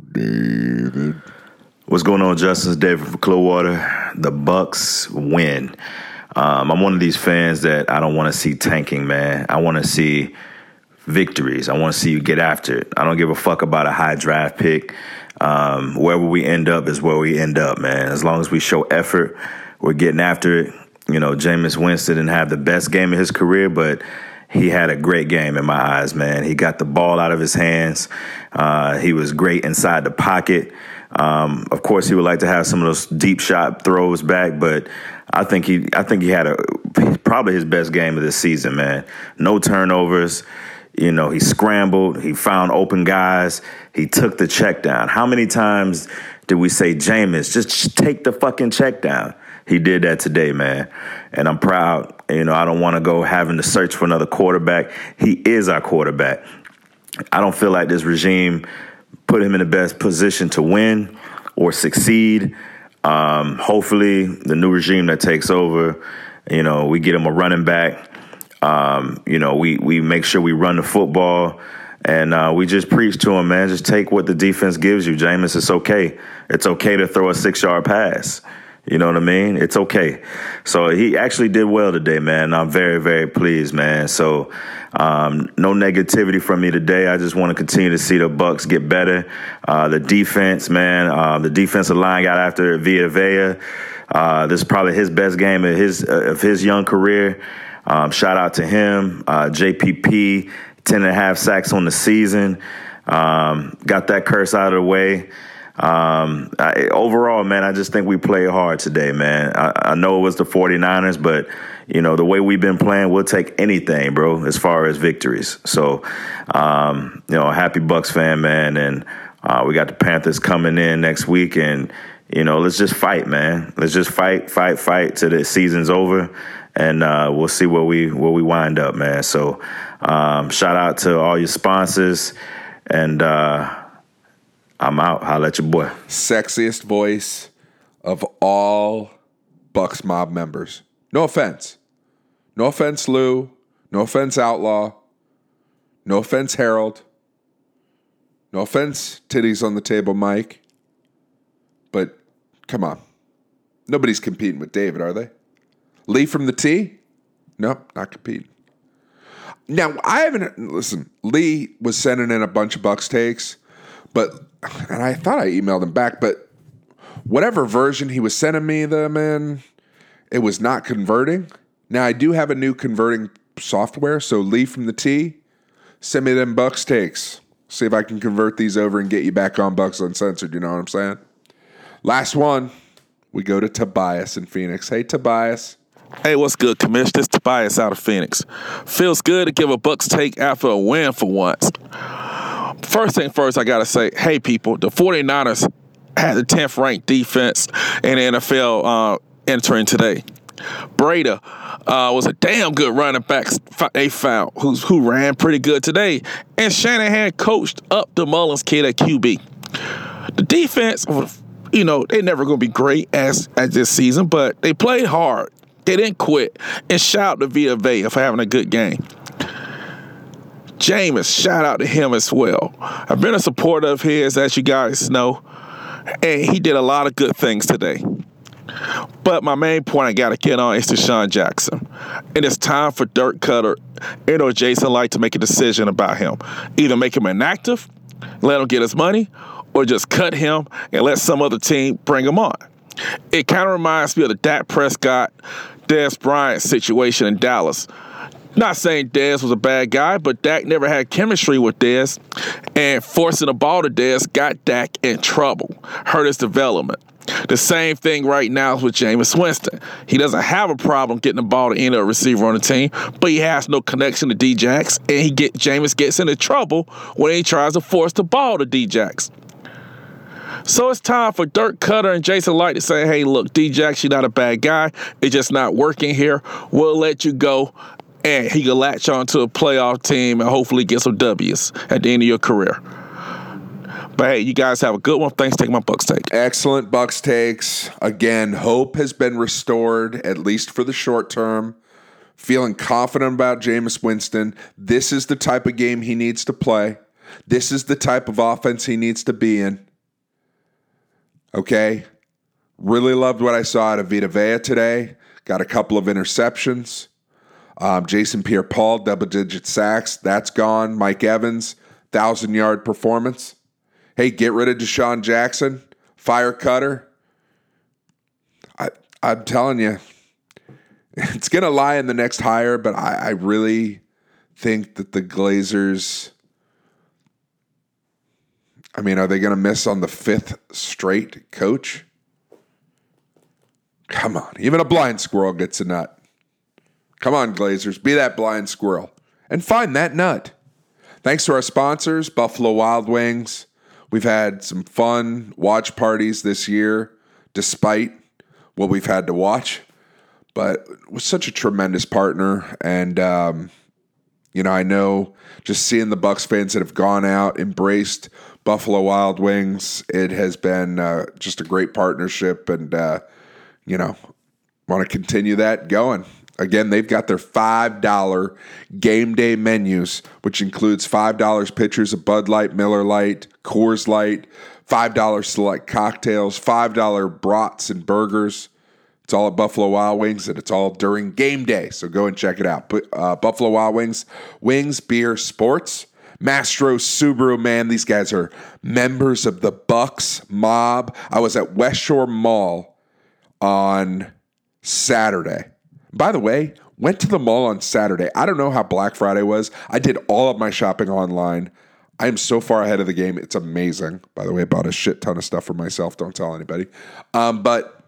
David. What's going on, Justin? It's David from Clearwater. The Bucks win. Um, I'm one of these fans that I don't want to see tanking, man. I want to see victories. I want to see you get after it. I don't give a fuck about a high draft pick. Um, wherever we end up is where we end up, man. As long as we show effort, we're getting after it. You know, Jameis Winston didn't have the best game of his career, but he had a great game in my eyes, man. He got the ball out of his hands. Uh, he was great inside the pocket. Um, of course, he would like to have some of those deep shot throws back, but I think he, I think he had a probably his best game of this season, man. No turnovers. You know, he scrambled. He found open guys. He took the check down. How many times did we say, Jameis, just take the fucking check down? He did that today, man. And I'm proud. You know, I don't want to go having to search for another quarterback. He is our quarterback. I don't feel like this regime put him in the best position to win or succeed. Um, hopefully, the new regime that takes over, you know, we get him a running back. Um, you know, we we make sure we run the football, and uh, we just preach to him, man. Just take what the defense gives you, Jameis. It's okay. It's okay to throw a six-yard pass. You know what I mean? It's okay. So he actually did well today, man. I'm very, very pleased, man. So um, no negativity from me today. I just want to continue to see the Bucks get better. Uh, the defense, man, uh, the defensive line got after Vita Vea. Uh, this is probably his best game of his uh, of his young career. Um, shout out to him. Uh, J P P, ten and a half sacks on the season. Um, got that curse out of the way. Um, I, overall, man, I just think we played hard today, man. I, I know it was the 49ers, but, you know, the way we've been playing, we'll take anything, bro, as far as victories. So, um, you know, happy Bucks fan, man. And uh, we got the Panthers coming in next week. And, you know, let's just fight, man. Let's just fight, fight, fight till the season's over. And uh, we'll see where we where we wind up, man. So um, shout out to all your sponsors. And, uh I'm out. Holla at your boy. Sexiest voice of all Bucks Mob members. No offense. No offense, Lou. No offense, Outlaw. No offense, Harold. No offense, Titties on the Table, Mike. But come on. Nobody's competing with David, are they? Lee from the T? Nope, not competing. Now, I haven't... Listen, Lee was sending in a bunch of Bucks takes, but... And I thought I emailed him back, but whatever version he was sending me them in, it was not converting. Now, I do have a new converting software, so Lee from the T, send me them Bucks takes. See if I can convert these over and get you back on Bucks Uncensored, you know what I'm saying? Last one, we go to Tobias in Phoenix. Hey, Tobias. Hey, what's good, Commish? This is Tobias out of Phoenix. Feels good to give a Bucks take after a win for once. First thing first, I got to say, hey, people, the 49ers had the tenth ranked defense in the N F L uh, entering today. Breda uh, was a damn good running back they found who's, who ran pretty good today. And Shanahan coached up the Mullins kid at Q B. The defense, you know, they're never going to be great as, as this season, but they played hard. They didn't quit. And shout out to Vita Vea for having a good game. Jameis, shout out to him as well. I've been a supporter of his, as you guys know, and he did a lot of good things today. But my main point I got to get on is Deshaun Jackson. And it's time for Dirk Cutter and or Jason Light to make a decision about him. Either make him inactive, let him get his money, or just cut him and let some other team bring him on. It kind of reminds me of the Dak Prescott, Dez Bryant situation in Dallas. Not saying Dez was a bad guy, but Dak never had chemistry with Dez, and forcing the ball to Dez got Dak in trouble, hurt his development. The same thing right now is with Jameis Winston. He doesn't have a problem getting the ball to any other receiver on the team, but he has no connection to D-Jax, and he get Jameis gets into trouble when he tries to force the ball to D-Jax. So it's time for Dirk Cutter and Jason Light to say, hey, look, D-Jax, you're not a bad guy. It's just not working here. We'll let you go, and he can latch on to a playoff team and hopefully get some W's at the end of your career. But hey, you guys have a good one. Thanks for taking my Bucks take. Excellent Bucks takes. Again, hope has been restored, at least for the short term. Feeling confident about Jameis Winston. This is the type of game he needs to play. This is the type of offense he needs to be in. Okay? Really loved what I saw out of Vita Vea today. Got a couple of interceptions. Um, Jason Pierre-Paul, double-digit sacks. That's gone. Mike Evans, one thousand-yard performance. Hey, get rid of Deshaun Jackson. Fire Cutter. I, I'm telling you, it's going to lie in the next hire, but I, I really think that the Glazers, I mean, are they going to miss on the fifth straight coach? Come on. Even a blind squirrel gets a nut. Come on, Glazers. Be that blind squirrel. And find that nut. Thanks to our sponsors, Buffalo Wild Wings. We've had some fun watch parties this year, despite what we've had to watch. But it was such a tremendous partner. And, um, you know, I know just seeing the Bucs fans that have gone out, embraced Buffalo Wild Wings, it has been uh, just a great partnership. And, uh, you know, want to continue that going. Again, they've got their five dollar game day menus, which includes five dollar pitchers of Bud Light, Miller Lite, Coors Light, five dollar select cocktails, five dollar brats and burgers. It's all at Buffalo Wild Wings, and it's all during game day, so go and check it out. Uh, Buffalo Wild Wings, wings, beer, sports. Mastro Subaru, man, these guys are members of the Bucks mob. I was at West Shore Mall on Saturday. By the way, went to the mall on Saturday. I don't know how Black Friday was. I did all of my shopping online. I am so far ahead of the game. It's amazing. By the way, I bought a shit ton of stuff for myself. Don't tell anybody. Um, but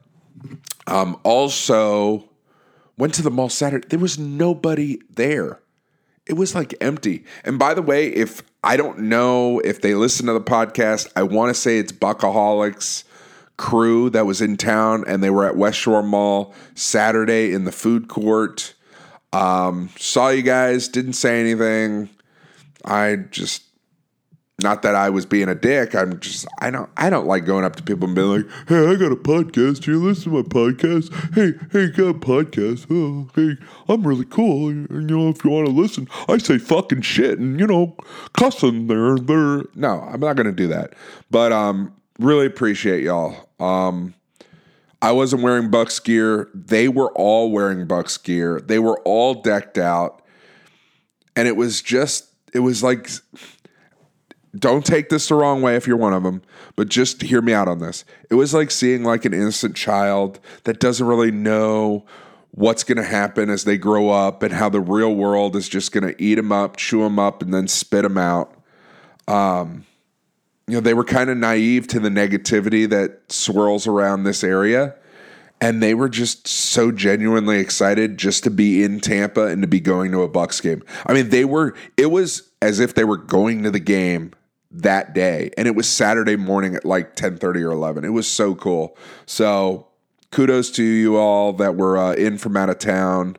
um, also went to the mall Saturday. There was nobody there. It was like empty. And by the way, if I don't know if they listen to the podcast, I want to say it's Buckaholics crew that was in town, and they were at West Shore Mall Saturday in the food court. Um, saw you guys, didn't say anything. I just, not that I was being a dick. I'm just, I don't, I don't like going up to people and being like, hey, I got a podcast. Do you listen to my podcast? Hey, hey, got a podcast. Oh, hey, I'm really cool. And, you know, if you want to listen, I say fucking shit and, you know, cussing there, there. No, I'm not going to do that. But, um, really appreciate y'all. Um, I wasn't wearing Bucks gear. They were all wearing Bucks gear. They were all decked out. And it was just, it was like, don't take this the wrong way if you're one of them, but just hear me out on this. It was like seeing like an innocent child that doesn't really know what's going to happen as they grow up and how the real world is just going to eat them up, chew them up, and then spit them out. Um, You know, they were kind of naive to the negativity that swirls around this area. And they were just so genuinely excited just to be in Tampa and to be going to a Bucs game. I mean, they were, it was as if they were going to the game that day. And it was Saturday morning at like ten thirty or eleven. It was so cool. So kudos to you all that were uh, in from out of town.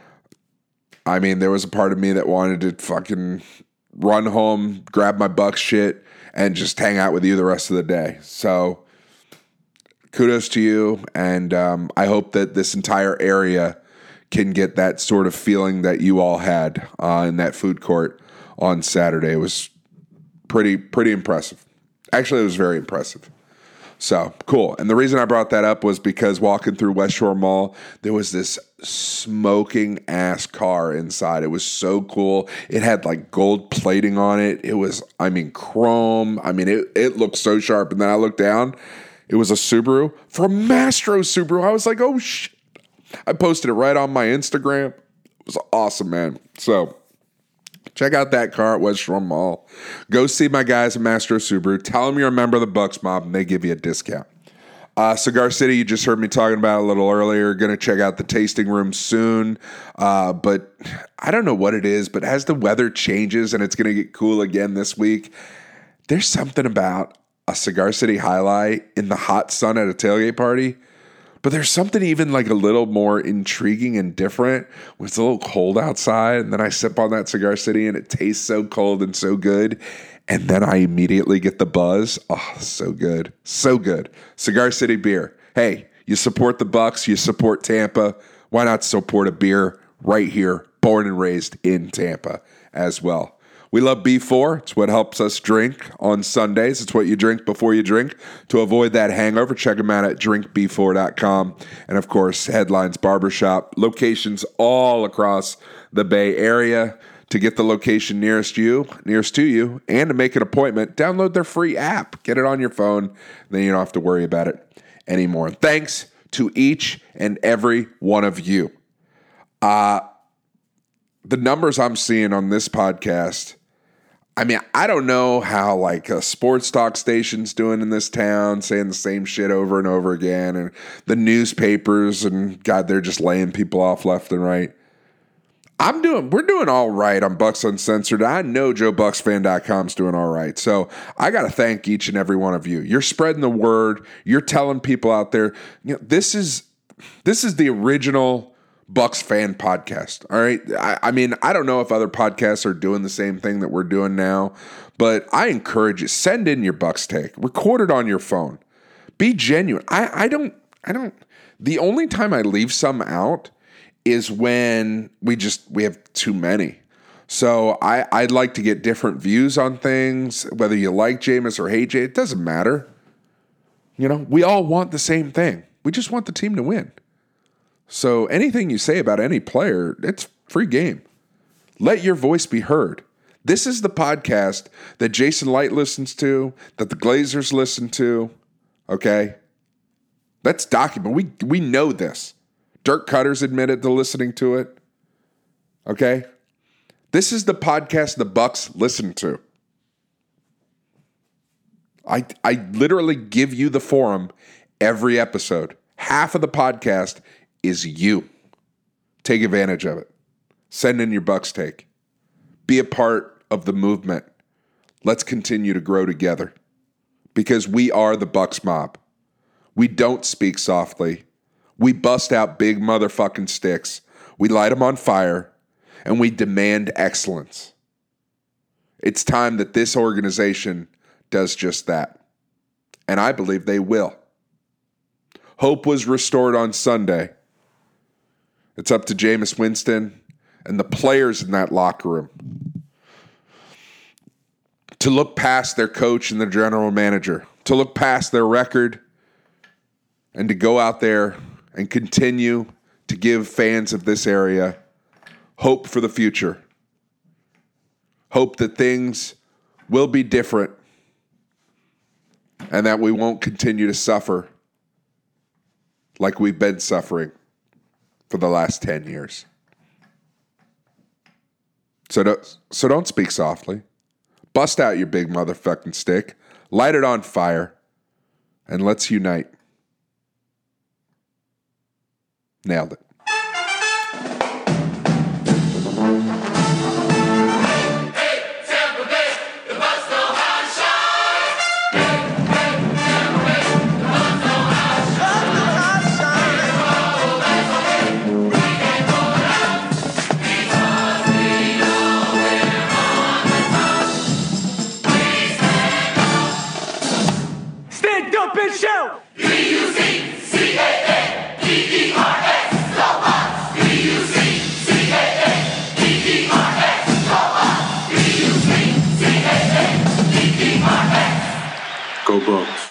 I mean, there was a part of me that wanted to fucking run home, grab my Bucs shit, and just hang out with you the rest of the day. So kudos to you, and um, I hope that this entire area can get that sort of feeling that you all had uh, in that food court on Saturday. It was pretty, pretty impressive. Actually, it was very impressive. So, cool. And the reason I brought that up was because walking through West Shore Mall, there was this smoking ass car inside. It was so cool. It had like gold plating on it. It was, I mean, chrome. I mean, it, it looked so sharp. And then I looked down. It was a Subaru from Mastro Subaru. I was like, oh, shit. I posted it right on my Instagram. It was awesome, man. So check out that car at West Shore Mall. Go see my guys at Mastro Subaru. Tell them you're a member of the Bucks Mob, and they give you a discount. Uh, Cigar City, you just heard me talking about a little earlier. Going to check out the tasting room soon. Uh, but I don't know what it is, but as the weather changes and it's going to get cool again this week, there's something about a Cigar City highlight in the hot sun at a tailgate party. But there's something even like a little more intriguing and different when it's a little cold outside. And then I sip on that Cigar City and it tastes so cold and so good. And then I immediately get the buzz. Oh, so good. So good. Cigar City beer. Hey, you support the Bucks. You support Tampa. Why not support a beer right here, born and raised in Tampa as well? We love B four. It's what helps us drink on Sundays. It's what you drink before you drink. To avoid that hangover, check them out at drink b four dot com. And, of course, Headlines Barbershop. Locations all across the Bay Area. To get the location nearest you, nearest to you, and to make an appointment, download their free app. Get it on your phone. Then you don't have to worry about it anymore. Thanks to each and every one of you. Uh, the numbers I'm seeing on this podcast, I mean, I don't know how like a sports talk station's doing in this town, saying the same shit over and over again, and the newspapers, and God, they're just laying people off left and right. I'm doing, we're doing all right on Bucks Uncensored. I know Joe Bucks Fan dot com's doing all right. So I got to thank each and every one of you. You're spreading the word. You're telling people out there, you know, this is, this is the original Bucks fan podcast. All right. I, I mean, I don't know if other podcasts are doing the same thing that we're doing now, but I encourage you, send in your Bucks take, record it on your phone, be genuine. I, I don't, I don't, the only time I leave some out is when we just, we have too many. So I, I'd like to get different views on things, whether you like Jameis or hate Jameis, it doesn't matter. You know, we all want the same thing. We just want the team to win. So anything you say about any player, it's free game. Let your voice be heard. This is the podcast that Jason Light listens to, that the Glazers listen to, okay? Let's document. We, we know this. Dirk Cutter's admitted to listening to it. Okay? This is the podcast the Bucks listen to. I I literally give you the forum every episode. Half of the podcast is you. Take advantage of it. Send in your Bucks take. Be a part of the movement. Let's continue to grow together. Because we are the Bucks Mob. We don't speak softly. We bust out big motherfucking sticks. We light them on fire, and we demand excellence. It's time that this organization does just that. And I believe they will. Hope was restored on Sunday. It's up to Jameis Winston and the players in that locker room to look past their coach and their general manager, to look past their record, and to go out there and continue to give fans of this area hope for the future. Hope that things will be different and that we won't continue to suffer like we've been suffering for the last ten years. So don't, so don't speak softly. Bust out your big motherfucking stick. Light it on fire. And let's unite. Nailed it. Stand up and shout! B U C C A A P E R S, go Bucks! B U C C A A P E R S, go Bucks! B U C C A A P E R S, Go Bucks.